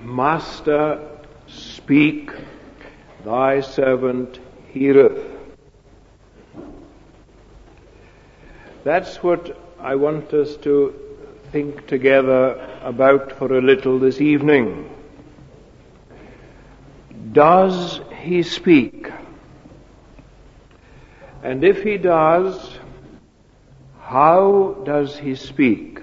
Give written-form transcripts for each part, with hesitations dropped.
Master, speak, thy servant heareth. That's what I want us to think together about for a little this evening. Does he speak? And if he does, how does he speak?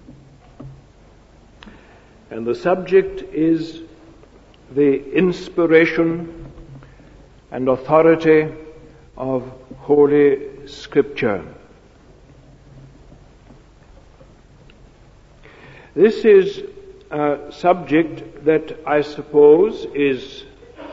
And the subject is the inspiration and authority of Holy Scripture. This is a subject that I suppose is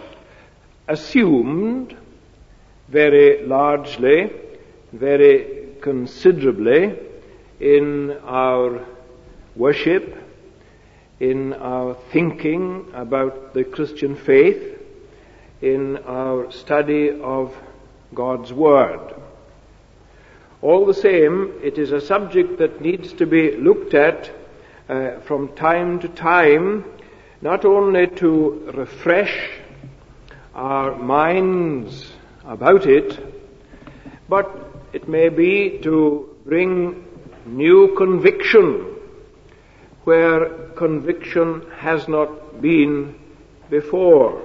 assumed very largely, very considerably in our worship, in our thinking about the Christian faith, in our study of God's Word. All the same, it is a subject that needs to be looked at from time to time, not only to refresh our minds about it, but it may be to bring new conviction where conviction has not been before.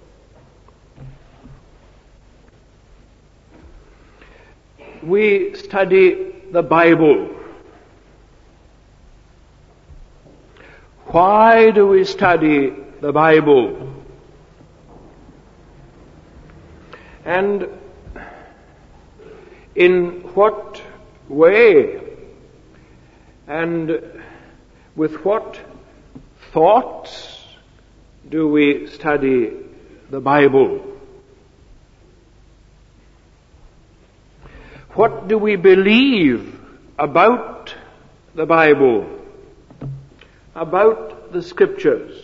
We study the Bible. Why do we study the Bible? And in what way and with what thoughts do we study the Bible? What do we believe about the Bible, about the Scriptures?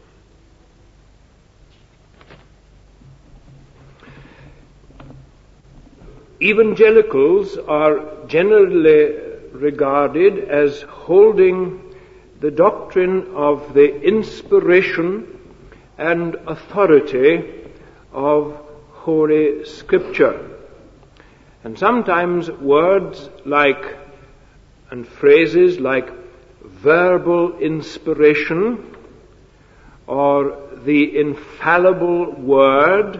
Evangelicals are generally regarded as holding the doctrine of the inspiration and authority of Holy Scripture. And sometimes words like, and phrases like verbal inspiration or the infallible word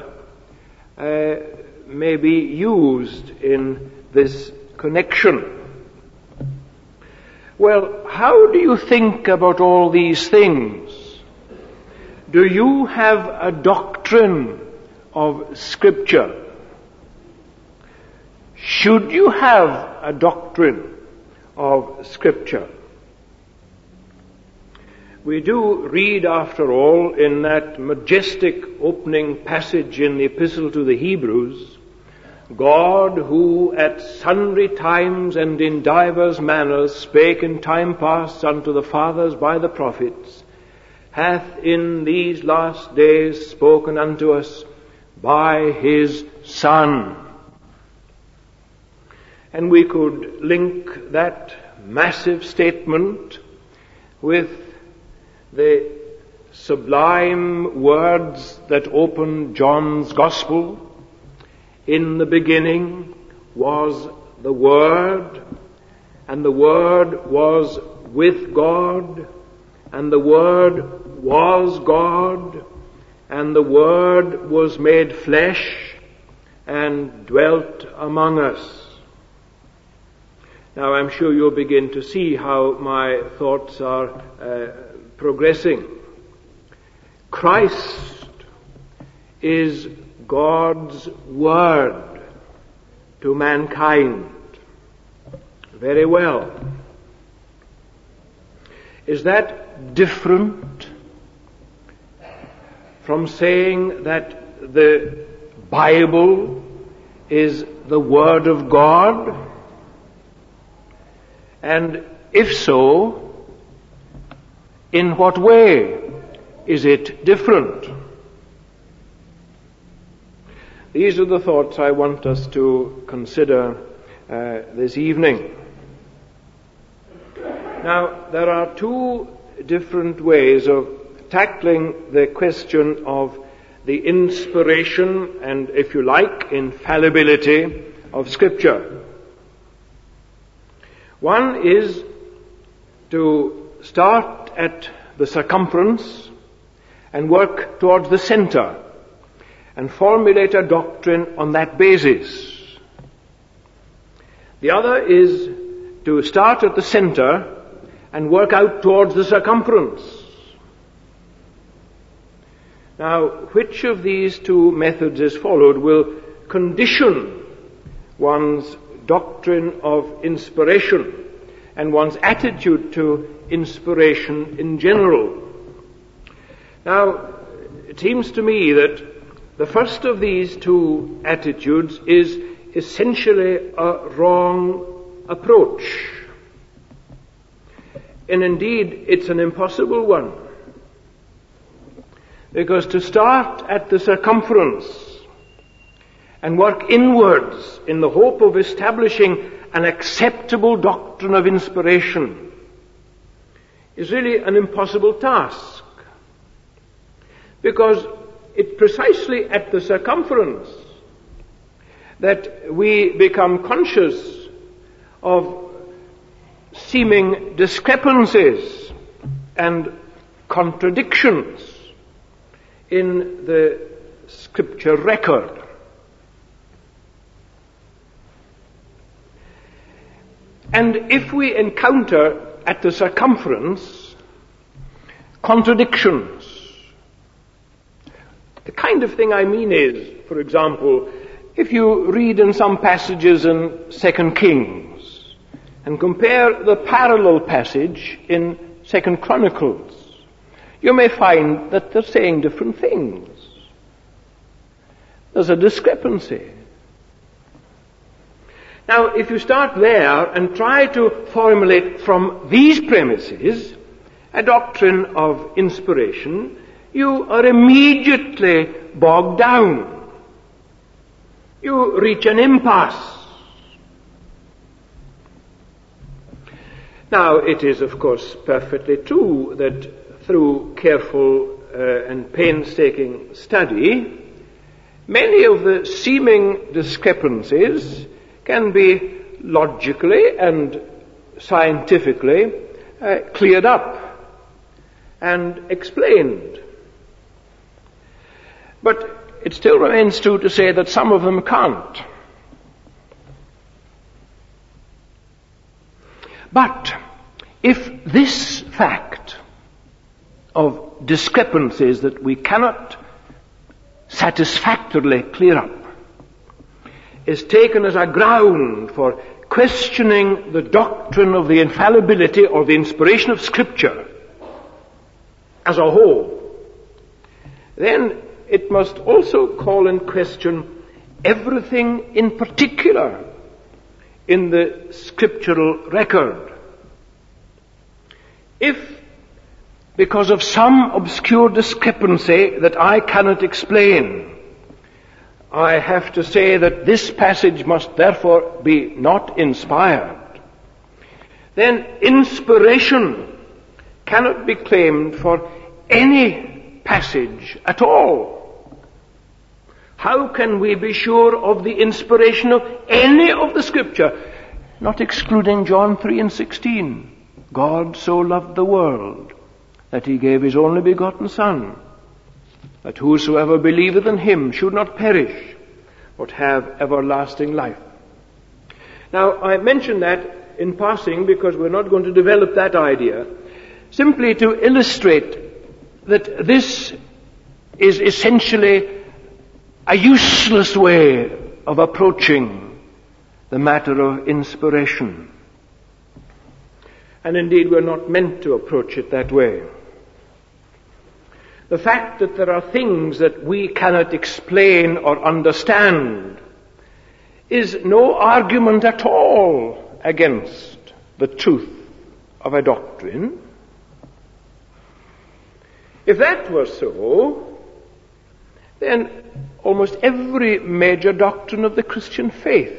may be used in this connection. Well, how do you think about all these things? Do you have a doctrine of Scripture? Should you have a doctrine of Scripture? We do read, after all, in that majestic opening passage in the Epistle to the Hebrews, God, who at sundry times and in divers manners spake in time past unto the fathers by the prophets, hath in these last days spoken unto us by his Son. And we could link that massive statement with the sublime words that open John's Gospel. In the beginning was the Word, and the Word was with God, and the Word was God, and the Word was made flesh and dwelt among us. Now I'm sure you'll begin to see how my thoughts are progressing. Christ is God's Word to mankind. Very well. Is that different from saying that the Bible is the Word of God? And if so, in what way is it different? These are the thoughts I want us to consider this evening. Now, there are two different ways of tackling the question of the inspiration and, if you like, infallibility of Scripture. One is to start at the circumference and work towards the center and formulate a doctrine on that basis. The other is to start at the center and work out towards the circumference. Now, which of these two methods is followed will condition one's doctrine of inspiration and one's attitude to inspiration in general. Now, it seems to me that the first of these two attitudes is essentially a wrong approach. And indeed, it's an impossible one. Because to start at the circumference and work inwards in the hope of establishing an acceptable doctrine of inspiration is really an impossible task. Because it's precisely at the circumference that we become conscious of seeming discrepancies and contradictions in the Scripture record. And if we encounter at the circumference contradictions, the kind of thing I mean is, for example, if you read in some passages in 2 Kings and compare the parallel passage in 2 Chronicles, you may find that they're saying different things. There's a discrepancy. Now, if you start there and try to formulate from these premises a doctrine of inspiration, you are immediately bogged down. You reach an impasse. Now, it is, of course, perfectly true that through careful and painstaking study, many of the seeming discrepancies can be logically and scientifically cleared up and explained. But it still remains true to say that some of them can't. But if this fact of discrepancies that we cannot satisfactorily clear up is taken as a ground for questioning the doctrine of the infallibility or the inspiration of Scripture as a whole, then it must also call in question everything in particular in the scriptural record. If, because of some obscure discrepancy that I cannot explain, I have to say that this passage must therefore be not inspired, then inspiration cannot be claimed for any passage at all. How can we be sure of the inspiration of any of the Scripture, not excluding John 3:16? God so loved the world that he gave his only begotten Son, that whosoever believeth in him should not perish, but have everlasting life. Now, I mention that in passing because we're not going to develop that idea, simply to illustrate that this is essentially a useless way of approaching the matter of inspiration. And indeed, we're not meant to approach it that way. The fact that there are things that we cannot explain or understand is no argument at all against the truth of a doctrine. If that were so, then almost every major doctrine of the Christian faith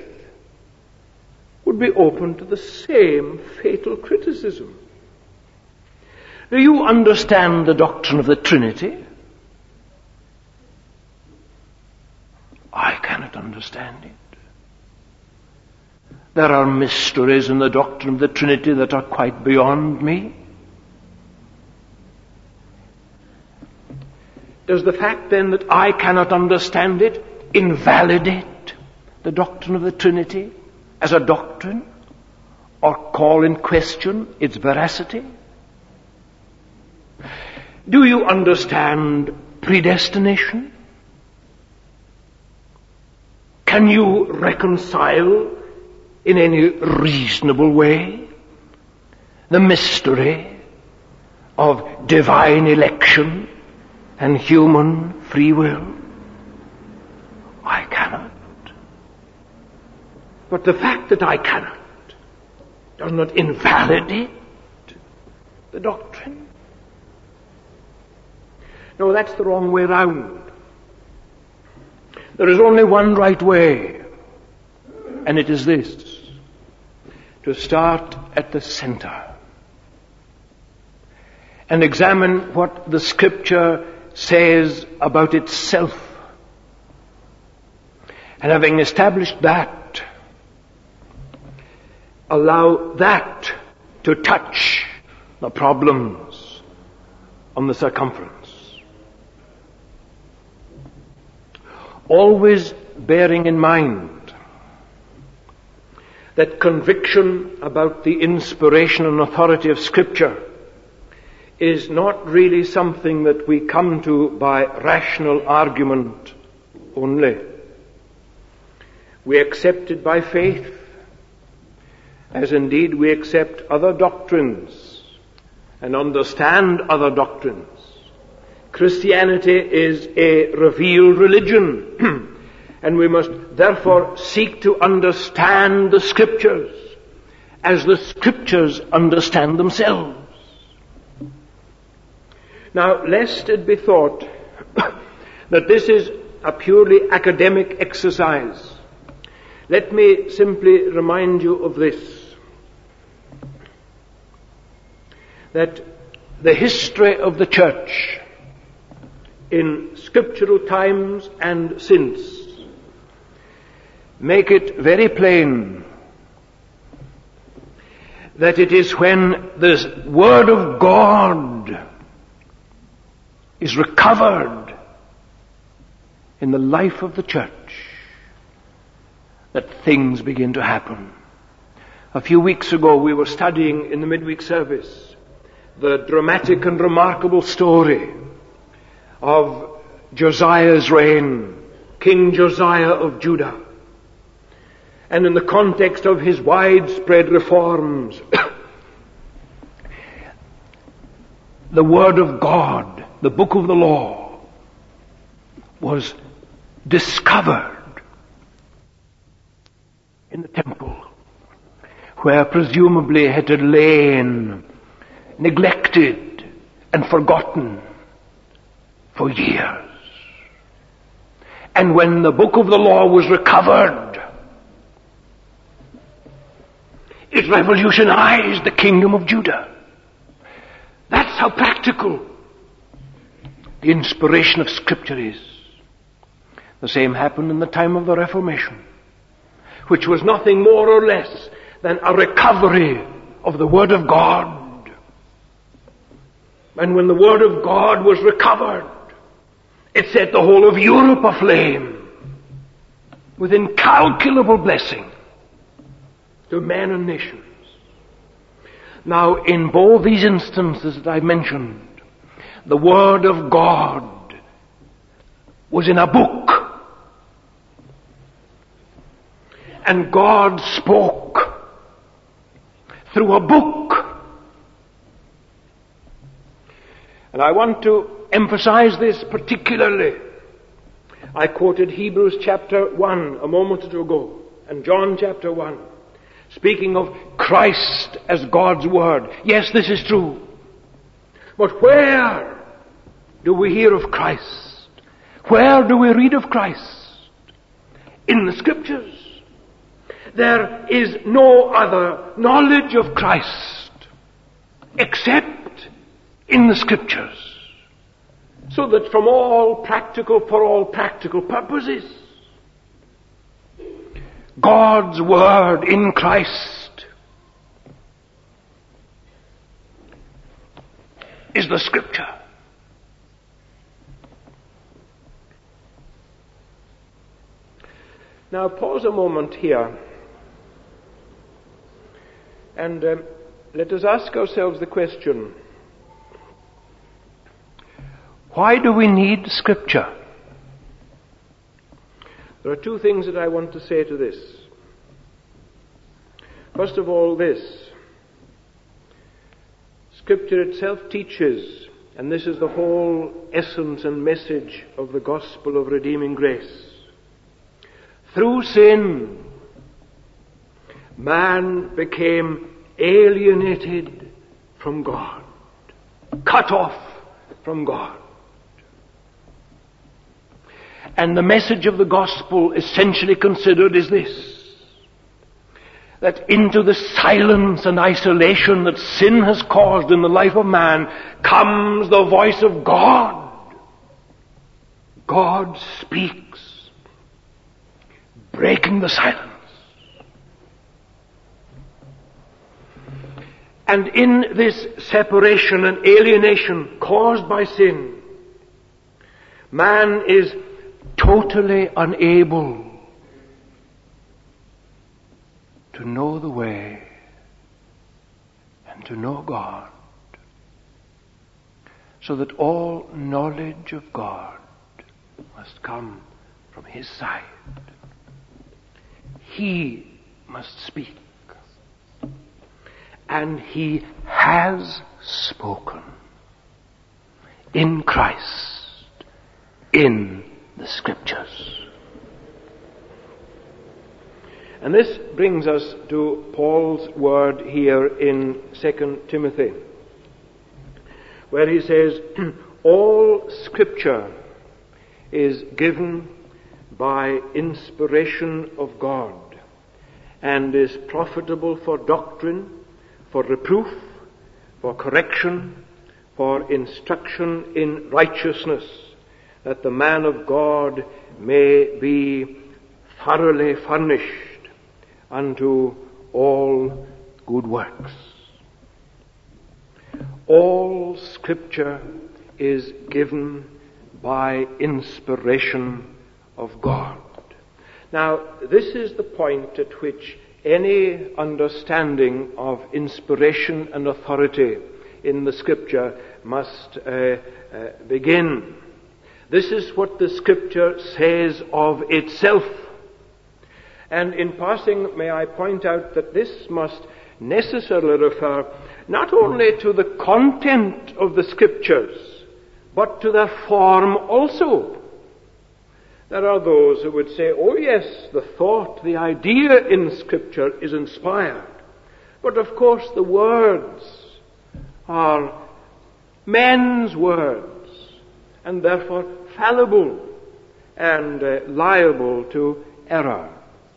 would be open to the same fatal criticism. Do you understand the doctrine of the Trinity? I cannot understand it. There are mysteries in the doctrine of the Trinity that are quite beyond me. Does the fact then that I cannot understand it invalidate the doctrine of the Trinity as a doctrine, or call in question its veracity? Do you understand predestination? Can you reconcile in any reasonable way the mystery of divine election and human free will? I cannot. But the fact that I cannot does not invalidate the doctrine. No, that's the wrong way round. There is only one right way, and it is this: to start at the center and examine what the Scripture says about itself. And having established that, allow that to touch the problems on the circumference. Always bearing in mind that conviction about the inspiration and authority of Scripture is not really something that we come to by rational argument only. We accept it by faith, as indeed we accept other doctrines and understand other doctrines. Christianity is a revealed religion, and we must therefore seek to understand the Scriptures as the Scriptures understand themselves. Now, lest it be thought that this is a purely academic exercise, let me simply remind you of this: that the history of the Church in scriptural times and since make it very plain that it is when the Word of God is recovered in the life of the Church that things begin to happen. A few weeks ago we were studying in the midweek service the dramatic and remarkable story of Josiah's reign, King Josiah of Judah. And in the context of his widespread reforms, the Word of God, the book of the law, was discovered in the temple, where presumably it had lain neglected and forgotten for years. And when the book of the law was recovered, it revolutionized the kingdom of Judah. That's how practical the inspiration of Scripture is. The same happened in the time of the Reformation, which was nothing more or less than a recovery of the Word of God. And when the Word of God was recovered, it set the whole of Europe aflame with incalculable blessing to men and nations. Now, in both these instances that I mentioned, the Word of God was in a book, and God spoke through a book. And I want to emphasize this particularly. I quoted Hebrews chapter 1 a moment ago, and John chapter 1, speaking of Christ as God's Word. Yes, this is true. But where do we hear of Christ? Where do we read of Christ? In the Scriptures. There is no other knowledge of Christ except in the Scriptures, so that for all practical purposes, God's Word in Christ is the Scripture. Now pause a moment here and let us ask ourselves the question, why do we need Scripture? There are two things that I want to say to this. First of all, this. Scripture itself teaches, and this is the whole essence and message of the gospel of redeeming grace. Through sin, man became alienated from God, cut off from God. And the message of the gospel essentially considered is this, that into the silence and isolation that sin has caused in the life of man comes the voice of God. God speaks, breaking the silence. And in this separation and alienation caused by sin, man is totally unable to know the way and to know God, so that all knowledge of God must come from His side. He must speak, and He has spoken in Christ, in the Scriptures. And this brings us to Paul's word here in 2 Timothy, where he says, all Scripture is given by inspiration of God, and is profitable for doctrine, for reproof, for correction, for instruction in righteousness, that the man of God may be thoroughly furnished unto all good works. All Scripture is given by inspiration of God. Now, this is the point at which any understanding of inspiration and authority in the Scripture must begin. This is what the Scripture says of itself. And in passing, may I point out that this must necessarily refer not only to the content of the Scriptures, but to their form also. There are those who would say, oh yes, the thought, the idea in Scripture is inspired. But of course the words are men's words, and therefore fallible and liable to error.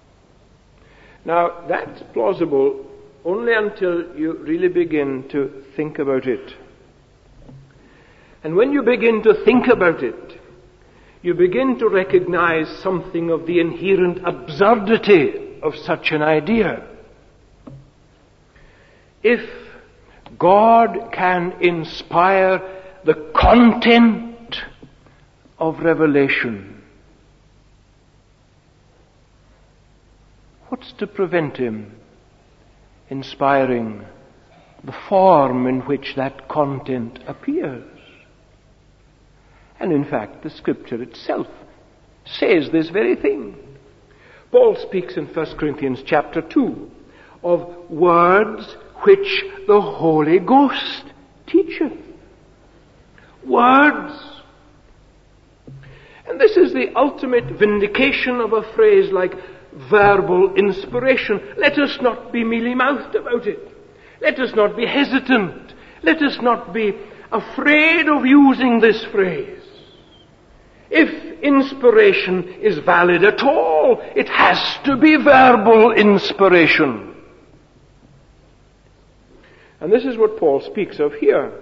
Now, that's plausible only until you really begin to think about it. And when you begin to think about it, you begin to recognize something of the inherent absurdity of such an idea. If God can inspire the content of revelation, what's to prevent Him inspiring the form in which that content appears? And in fact, the Scripture itself says this very thing. Paul speaks in 1 Corinthians chapter 2 of words which the Holy Ghost teacheth. Words. And this is the ultimate vindication of a phrase like verbal inspiration. Let us not be mealy-mouthed about it. Let us not be hesitant. Let us not be afraid of using this phrase. If inspiration is valid at all, it has to be verbal inspiration. And this is what Paul speaks of here.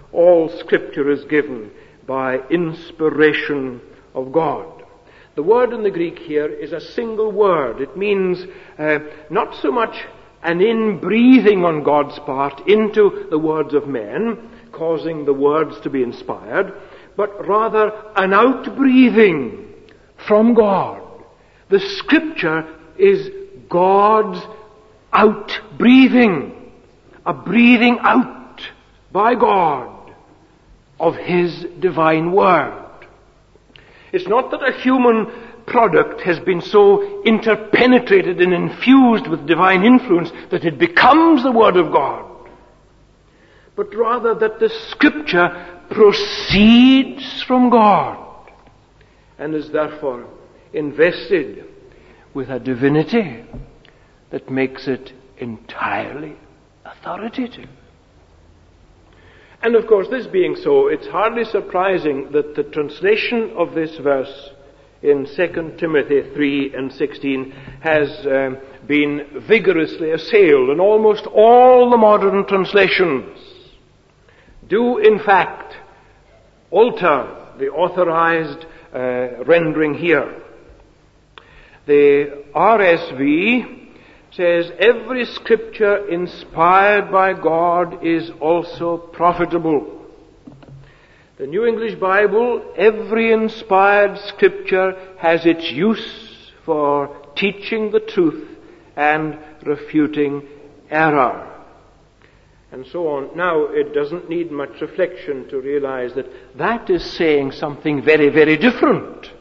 all Scripture is given by inspiration of God. The word in the Greek here is a single word. It means not so much an inbreathing on God's part into the words of men, causing the words to be inspired, but rather an outbreathing from God. The Scripture is God's outbreathing, a breathing out by God of His divine word. It's not that a human product has been so interpenetrated and infused with divine influence that it becomes the Word of God, but rather that the Scripture proceeds from God and is therefore invested with a divinity that makes it entirely authoritative. And of course, this being so, it's hardly surprising that the translation of this verse in 2 Timothy 3 and 16 has been vigorously assailed, and almost all the modern translations do in fact alter the authorized rendering here. The RSV says, every Scripture inspired by God is also profitable. The New English Bible, every inspired Scripture has its use for teaching the truth and refuting error. And so on. Now, it doesn't need much reflection to realize that that is saying something very, very different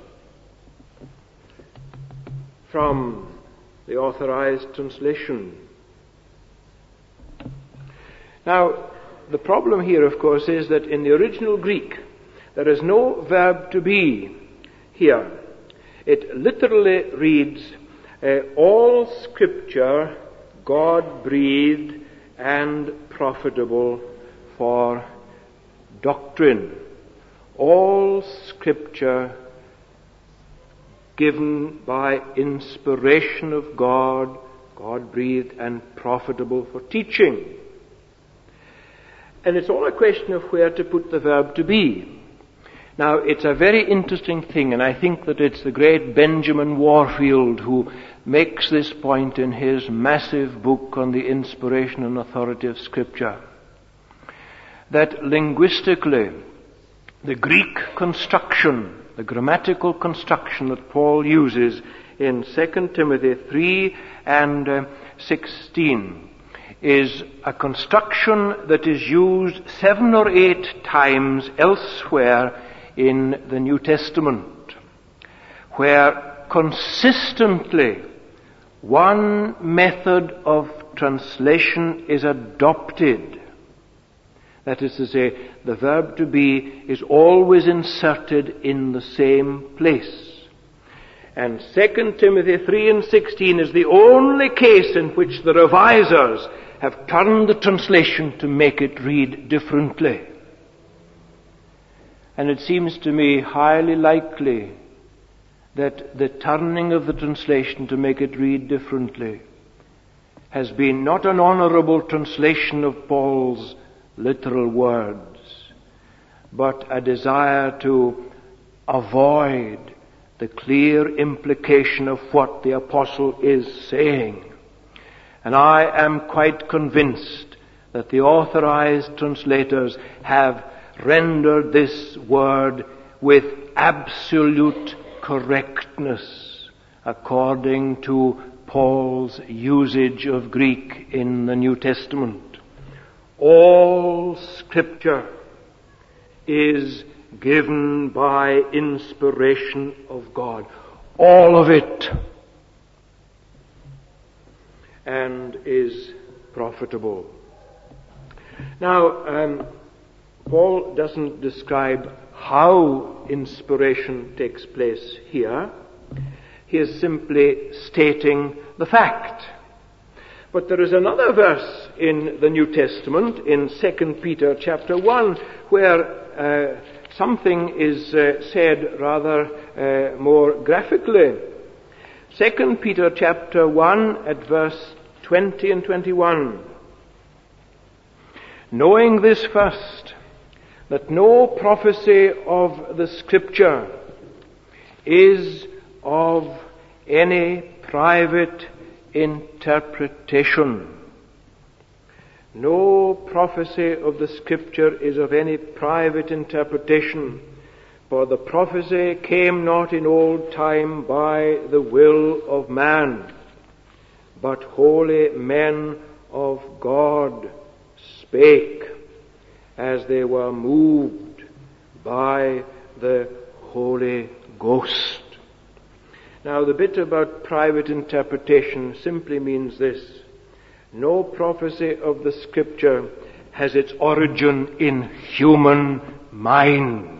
from the authorized translation. Now, the problem here, of course, is that in the original Greek, there is no verb to be here. It literally reads, all Scripture God-breathed and profitable for doctrine. All Scripture given by inspiration of God, God-breathed and profitable for teaching. And it's all a question of where to put the verb to be. Now, it's a very interesting thing, and I think that it's the great Benjamin Warfield who makes this point in his massive book on the inspiration and authority of Scripture, that linguistically, the Greek construction, the grammatical construction that Paul uses in 2 Timothy 3 and 16 is a construction that is used 7 or 8 times elsewhere in the New Testament, where consistently one method of translation is adopted. That is to say, the verb to be is always inserted in the same place. And 2 Timothy 3 and 16 is the only case in which the revisers have turned the translation to make it read differently. And it seems to me highly likely that the turning of the translation to make it read differently has been not an honorable translation of Paul's literal words, but a desire to avoid the clear implication of what the apostle is saying. And I am quite convinced that the authorized translators have rendered this word with absolute correctness according to Paul's usage of Greek in the New Testament. All Scripture is given by inspiration of God. All of it. And is profitable. Now, Paul doesn't describe how inspiration takes place here. He is simply stating the fact. But there is another verse in the New Testament, in 2 Peter chapter 1, where something is said rather more graphically. 2 Peter chapter 1 at verse 20 and 21. Knowing this first, that no prophecy of the Scripture is of any private interpretation. No prophecy of the Scripture is of any private interpretation, for the prophecy came not in old time by the will of man, but holy men of God spake as they were moved by the Holy Ghost. Now, the bit about private interpretation simply means this: no prophecy of the Scripture has its origin in human minds.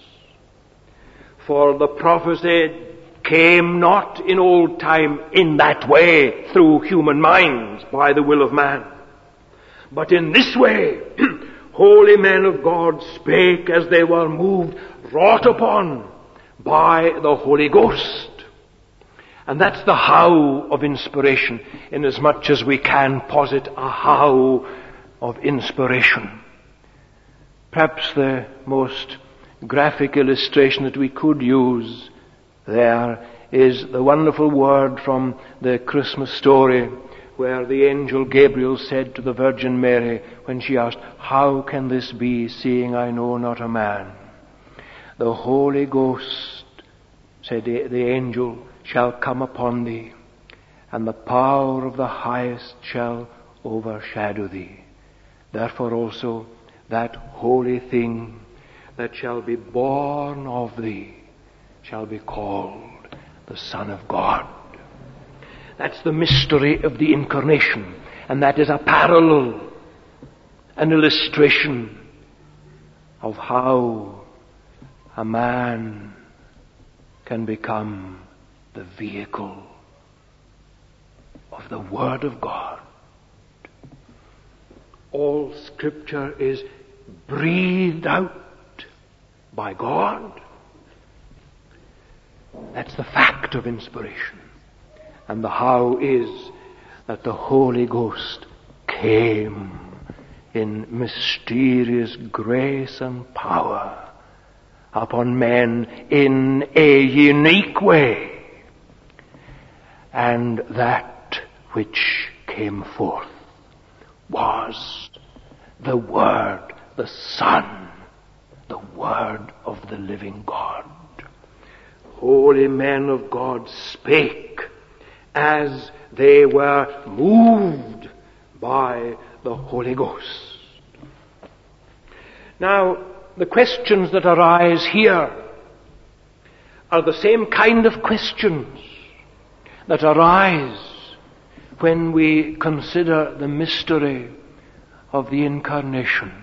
For the prophecy came not in old time in that way, through human minds, by the will of man. But in this way, holy men of God spake as they were moved, wrought upon by the Holy Ghost. And that's the how of inspiration, inasmuch as we can posit a how of inspiration. Perhaps the most graphic illustration that we could use there is the wonderful word from the Christmas story, where the angel Gabriel said to the Virgin Mary when she asked, "How can this be, seeing I know not a man?" "The Holy Ghost," said the angel, "shall come upon thee, and the power of the highest shall overshadow thee. Therefore also that holy thing that shall be born of thee shall be called the Son of God." That's the mystery of the incarnation, and that is a parallel, an illustration of how a man can become the vehicle of the Word of God. All Scripture is breathed out by God. That's the fact of inspiration. And the how is that the Holy Ghost came in mysterious grace and power upon men in a unique way. And that which came forth was the Word, the Son, the Word of the living God. Holy men of God spake as they were moved by the Holy Ghost. Now, the questions that arise here are the same kind of questions that arise when we consider the mystery of the incarnation,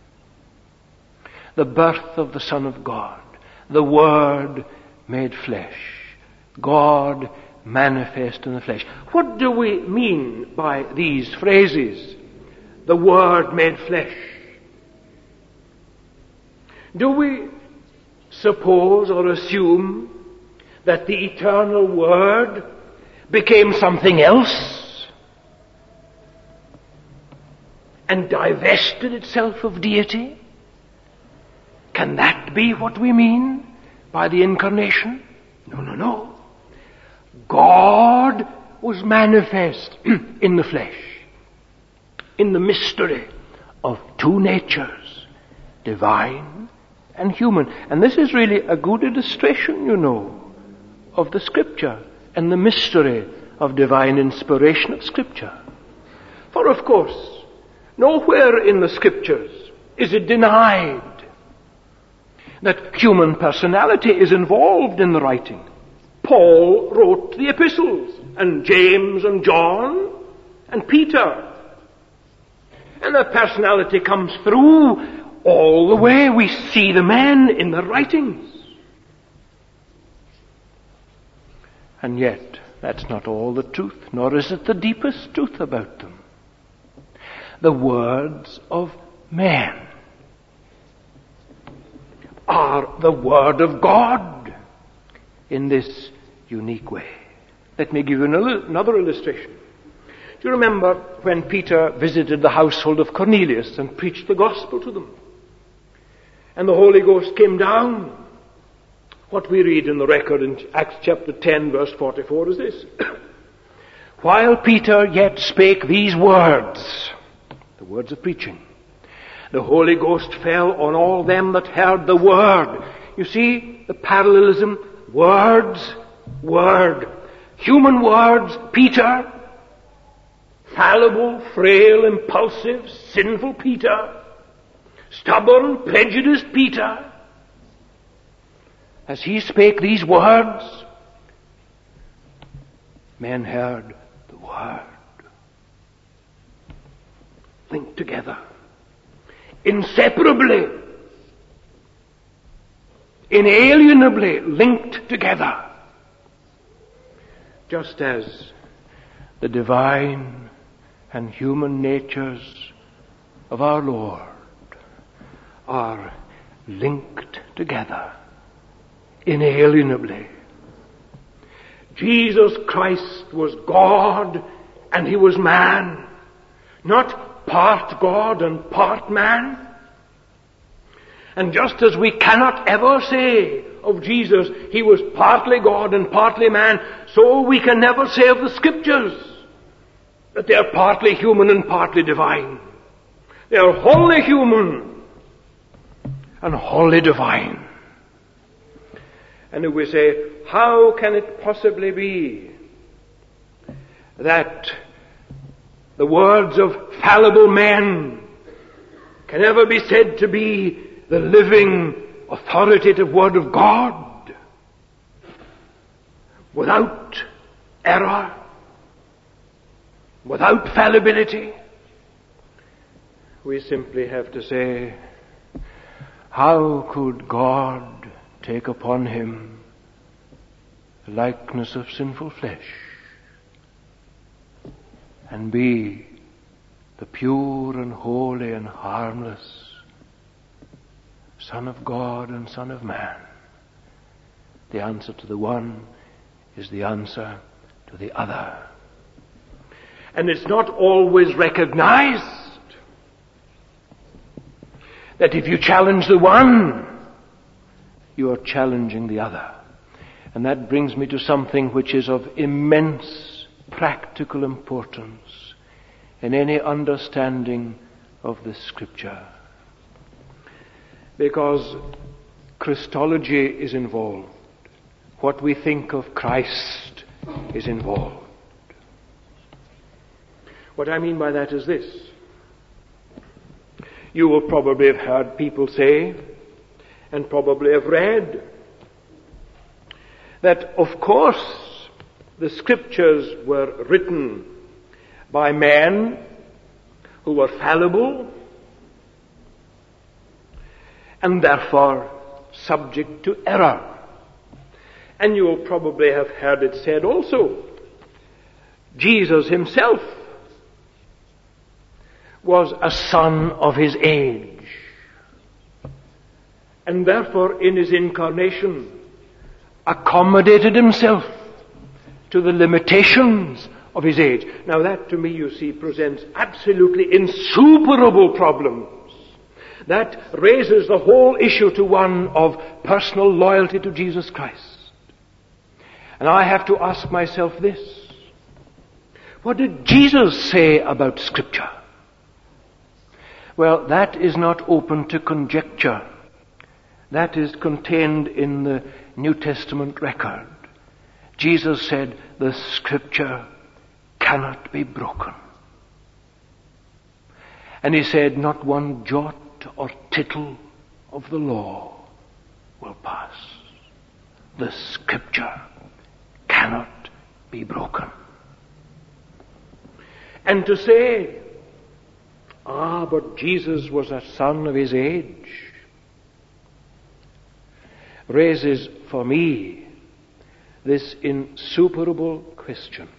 the birth of the Son of God, the Word made flesh, God manifest in the flesh. What do we mean by these phrases? The Word made flesh. Do we suppose or assume that the eternal Word became something else and divested itself of deity? Can that be what we mean by the incarnation? No. God was manifest in the flesh, in the mystery of two natures, divine and human. And this is really a good illustration, of the Scripture and the mystery of divine inspiration of Scripture. For of course, nowhere in the Scriptures is it denied that human personality is involved in the writing. Paul wrote the epistles, and James and John and Peter. And their personality comes through all the way. We see the men in their writings. And yet, that's not all the truth, nor is it the deepest truth about them. The words of men are the Word of God in this unique way. Let me give you another illustration. Do you remember when Peter visited the household of Cornelius and preached the gospel to them? and the Holy Ghost came down. What we read in the record in Acts chapter 10 verse 44 is this. While Peter yet spake these words, the words of preaching, the Holy Ghost fell on all them that heard the word. You see the parallelism? Words, word. Human words, Peter. Fallible, frail, impulsive, sinful Peter. Stubborn, prejudiced Peter. As he spake these words, men heard the word. Linked together. Inseparably. Inalienably linked together. Just as the divine and human natures of our Lord are linked together inalienably. Jesus Christ was God and he was man, not part God and part man. And just as we cannot ever say of Jesus he was partly God and partly man, so we can never say of the Scriptures that they are partly human and partly divine. They are wholly human and wholly divine. And if we say, how can it possibly be that the words of fallible men can ever be said to be the living, authoritative Word of God without error, without fallibility? We simply have to say, how could God take upon him the likeness of sinful flesh and be the pure and holy and harmless Son of God and Son of Man? The answer to the one is the answer to the other. And it's not always recognized that if you challenge the one, you are challenging the other. And that brings me to something which is of immense practical importance in any understanding of the Scripture. Because Christology is involved. What we think of Christ is involved. What I mean by that is this. You will probably have heard people say, and probably have read, that of course the Scriptures were written by men who were fallible and therefore subject to error. And you will probably have heard it said also, Jesus himself was a son of his age, and therefore in his incarnation accommodated himself to the limitations of his age. Now that to me, you see, presents absolutely insuperable problems. That raises the whole issue to one of personal loyalty to Jesus Christ. And I have to ask myself this. What did Jesus say about Scripture? Well, that is not open to conjecture. That is contained in the New Testament record. Jesus said, the Scripture cannot be broken. And he said, not one jot or tittle of the law will pass. The Scripture cannot be broken. And to say, but Jesus was a son of his age, raises for me this insuperable question.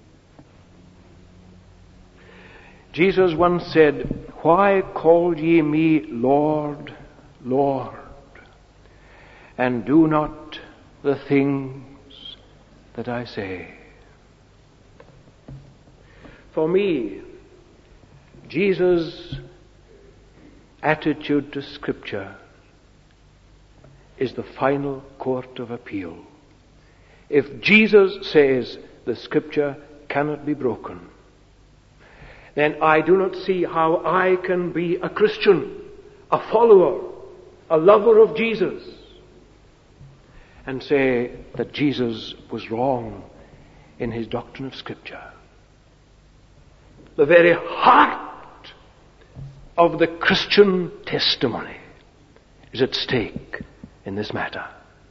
Jesus once said, why call ye me Lord, Lord, and do not the things that I say? For me, Jesus' attitude to Scripture is the final court of appeal. If Jesus says the Scripture cannot be broken, then I do not see how I can be a Christian, a follower, a lover of Jesus, and say that Jesus was wrong in his doctrine of Scripture. The very heart of the Christian testimony is at stake in this matter.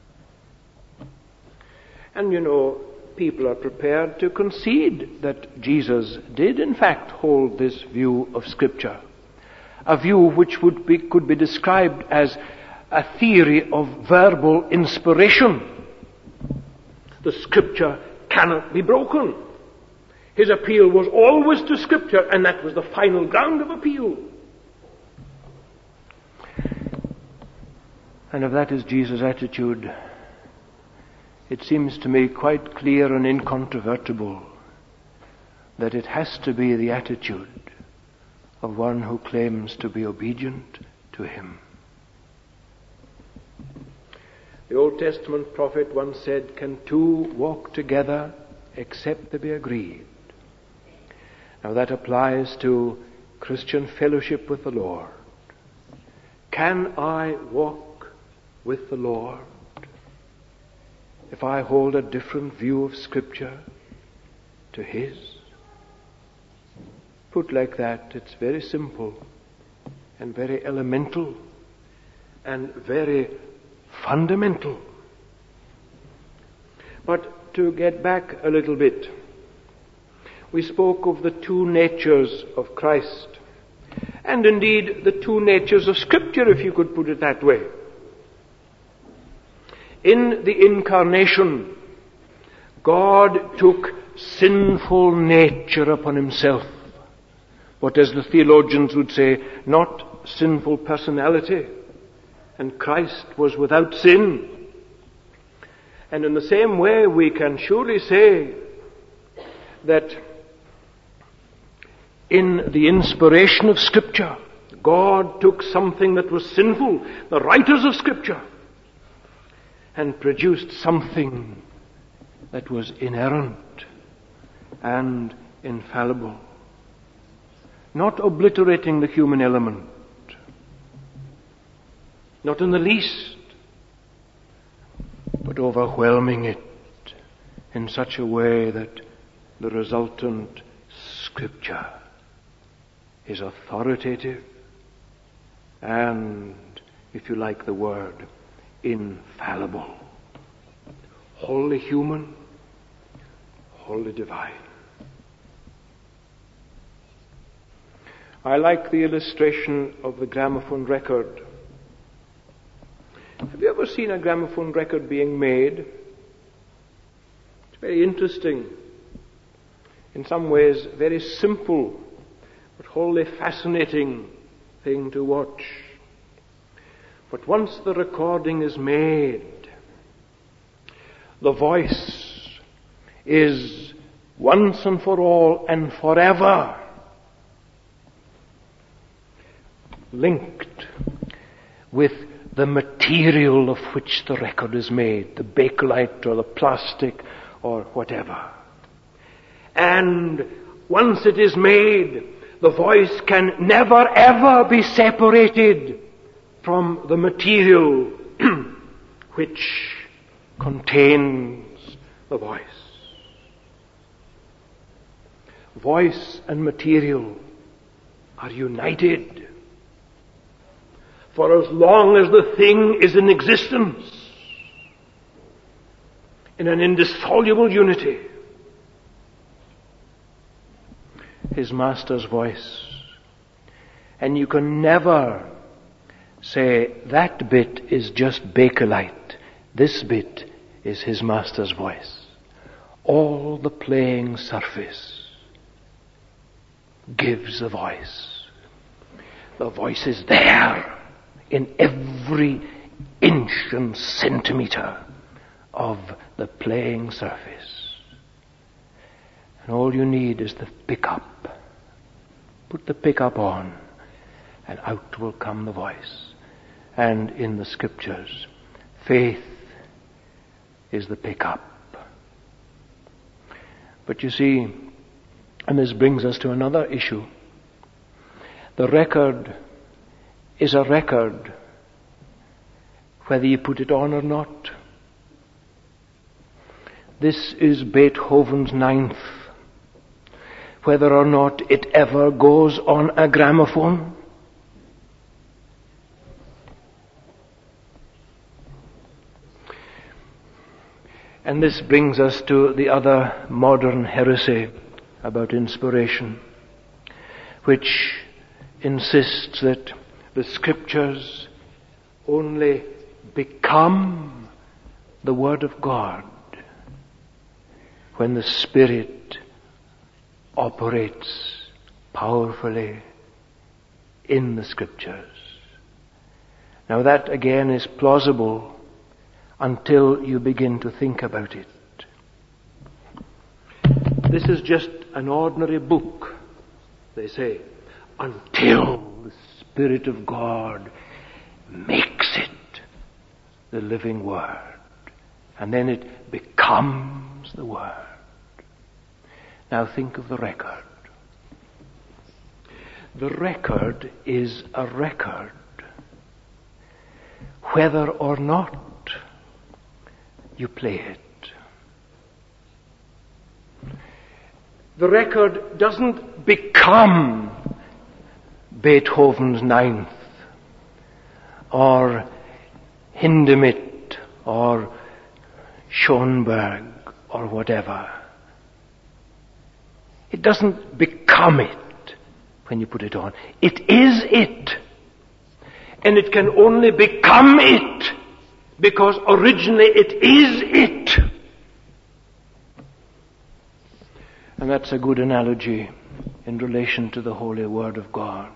And people are prepared to concede that Jesus did in fact hold this view of Scripture, a view which could be described as a theory of verbal inspiration. The Scripture cannot be broken. His appeal was always to Scripture, and that was the final ground of appeal. And if that is Jesus' attitude, it seems to me quite clear and incontrovertible that it has to be the attitude of one who claims to be obedient to him. The Old Testament prophet once said, "Can two walk together except they be agreed?" Now that applies to Christian fellowship with the Lord. Can I walk with the Lord if I hold a different view of Scripture to his? Put like that, it's very simple and very elemental and very fundamental. But to get back a little bit, we spoke of the two natures of Christ, and indeed the two natures of Scripture, if you could put it that way. In the incarnation, God took sinful nature upon himself. But as the theologians would say, not sinful personality. And Christ was without sin. And in the same way, we can surely say that in the inspiration of Scripture, God took something that was sinful, the writers of Scripture, and produced something that was inerrant and infallible. Not obliterating the human element, not in the least, but overwhelming it in such a way that the resultant Scripture is authoritative and, if you like the word, infallible, wholly human, wholly divine. I like the illustration of the gramophone record. Have you ever seen a gramophone record being made? It's very interesting. In some ways, very simple, but wholly fascinating thing to watch. But once the recording is made, the voice is once and for all and forever linked with the material of which the record is made, the bakelite or the plastic or whatever. And once it is made, the voice can never ever be separated from the material which contains the voice. Voice and material are united for as long as the thing is in existence, in an indissoluble unity. His Master's voice. And you can never say that bit is just bakelite, this bit is his Master's voice. All the playing surface gives the voice. The voice is there in every inch and centimeter of the playing surface. And all you need is the pickup. Put the pickup on, and out will come the voice. And in the Scriptures, Faith is the pickup. But you see, and this brings us to another issue. The record is a record, whether you put it on or not. This is Beethoven's Ninth, whether or not it ever goes on a gramophone. And this brings us to the other modern heresy about inspiration, which insists that the Scriptures only become the Word of God when the Spirit operates powerfully in the Scriptures. Now that again is plausible until you begin to think about it. This is just an ordinary book, they say, until the Spirit of God makes it the living Word. And then it becomes the Word. Now think of the record. The record is a record, whether or not you play it. The record doesn't become Beethoven's Ninth or Hindemith or Schoenberg or whatever. It doesn't become it when you put it on. It is it. And it can only become it because originally it is it. And that's a good analogy in relation to the Holy Word of God.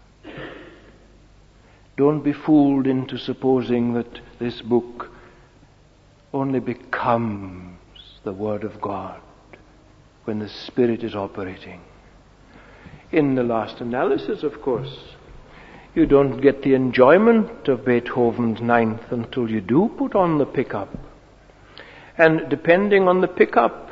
Don't be fooled into supposing that this book only becomes the Word of God when the Spirit is operating. In the last analysis, of course, you don't get the enjoyment of Beethoven's Ninth until you do put on the pickup. And depending on the pickup,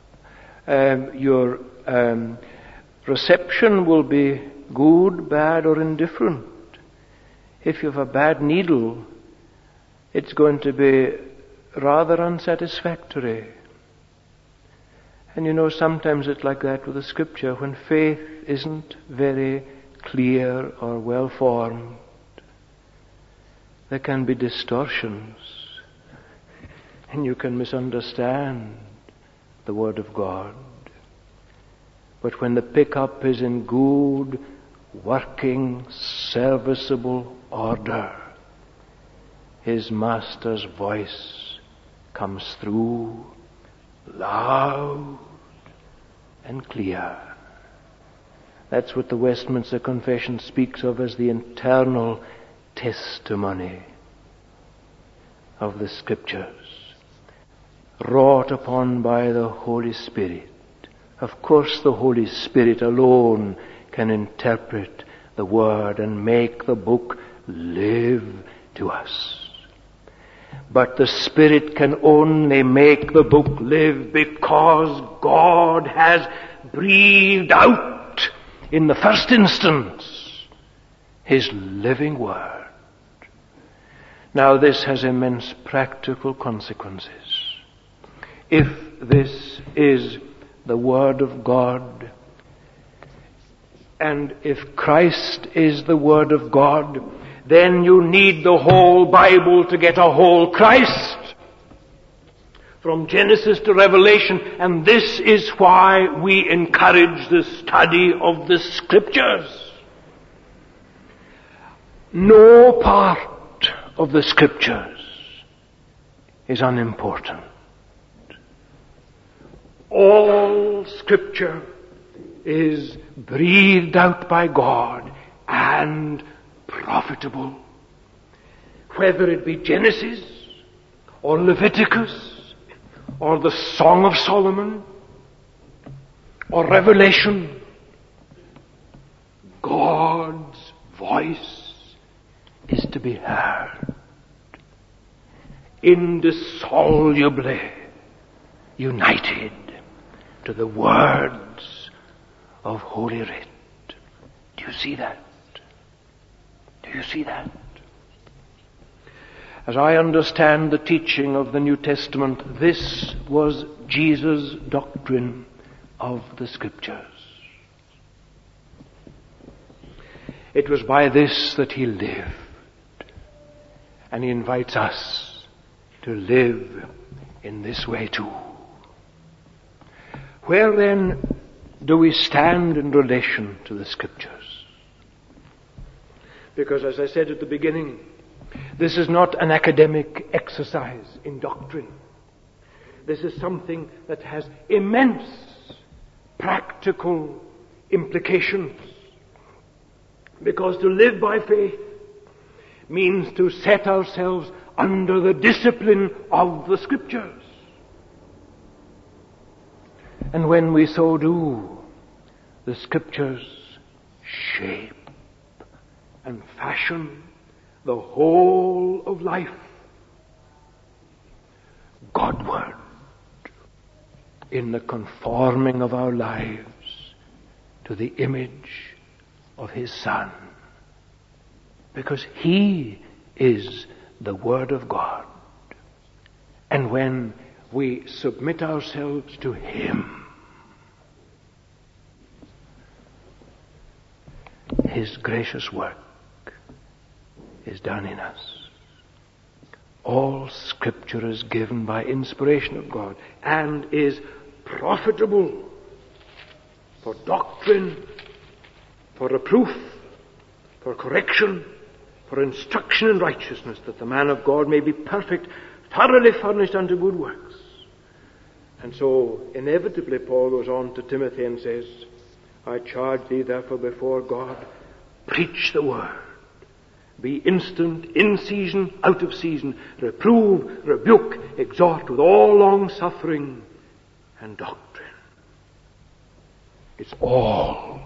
your reception will be good, bad, or indifferent. If you have a bad needle, it's going to be rather unsatisfactory. And you know, sometimes it's like that with the Scripture. When faith isn't very clear or well formed, there can be distortions, and you can misunderstand the Word of God. But when the pickup is in good, working, serviceable order, His Master's voice comes through loud and clear. That's what the Westminster Confession speaks of as the internal testimony of the Scriptures, wrought upon by the Holy Spirit. Of course, the Holy Spirit alone can interpret the Word and make the book live to us. But the Spirit can only make the book live because God has breathed out in the first instance His living Word. Now this has immense practical consequences. If this is the Word of God, and if Christ is the Word of God, then you need the whole Bible to get a whole Christ. From Genesis to Revelation, and this is why we encourage the study of the Scriptures. No part of the Scriptures is unimportant. All Scripture is breathed out by God and profitable. Whether it be Genesis or Leviticus or the Song of Solomon or Revelation, God's voice is to be heard. indissolubly united to the words of Holy Writ. Do you see that? Do you see that? As I understand the teaching of the New Testament, this was Jesus' doctrine of the Scriptures. It was by this that he lived. And he invites us to live in this way too. Where then do we stand in relation to the Scriptures? Because as I said at the beginning, this is not an academic exercise in doctrine. This is something that has immense practical implications. Because to live by faith means to set ourselves under the discipline of the Scriptures. And when we so do, the Scriptures shape and fashion the whole of life Godward in the conforming of our lives to the image of His Son. Because He is the Word of God. And when we submit ourselves to Him, His gracious work is done in us. All Scripture is given by inspiration of God and is profitable for doctrine, for reproof, for correction, for instruction in righteousness, that the man of God may be perfect, thoroughly furnished unto good works. And so, inevitably, Paul goes on to Timothy and says, I charge thee therefore before God, preach the word. Be instant, in season, out of season. Reprove, rebuke, exhort with all long suffering and doctrine. It's all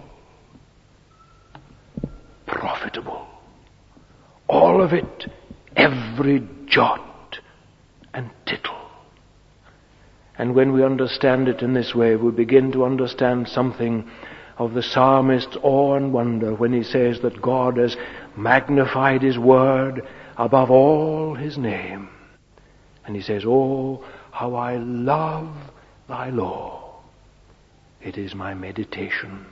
profitable. All of it, every jot and tittle. And when we understand it in this way, we begin to understand something of the psalmist's awe and wonder when he says that God has magnified His word above all His name. And he says, oh, how I love thy law. It is my meditation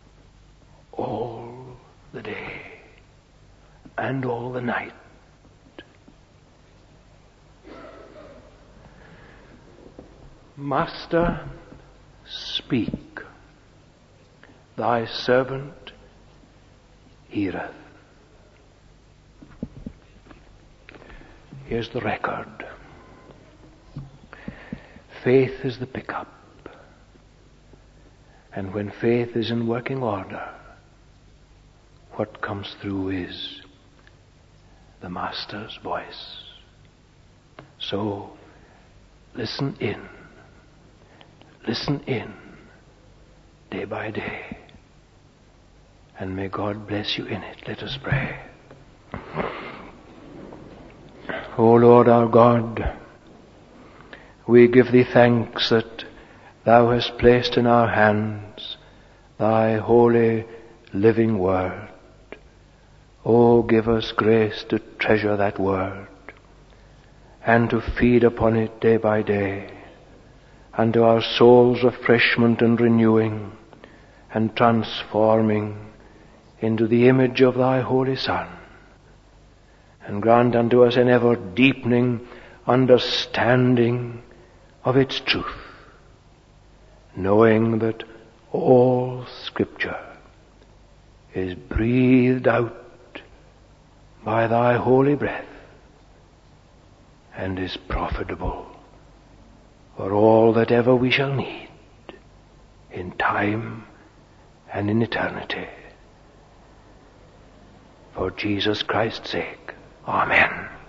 all the day and all the night. Master, speak. Thy servant heareth. Here's the record. Faith is the pickup. And when faith is in working order, what comes through is the Master's voice. So, listen in, day by day. And may God bless you in it. Let us pray. O Lord our God, we give Thee thanks that Thou hast placed in our hands Thy holy living word. O give us grace to treasure that word and to feed upon it day by day, unto our souls' refreshment and renewing and transforming into the image of Thy Holy Son. And grant unto us an ever deepening understanding of its truth, knowing that all Scripture is breathed out by Thy holy breath and is profitable for all that ever we shall need in time and in eternity. For Jesus Christ's sake. Amen.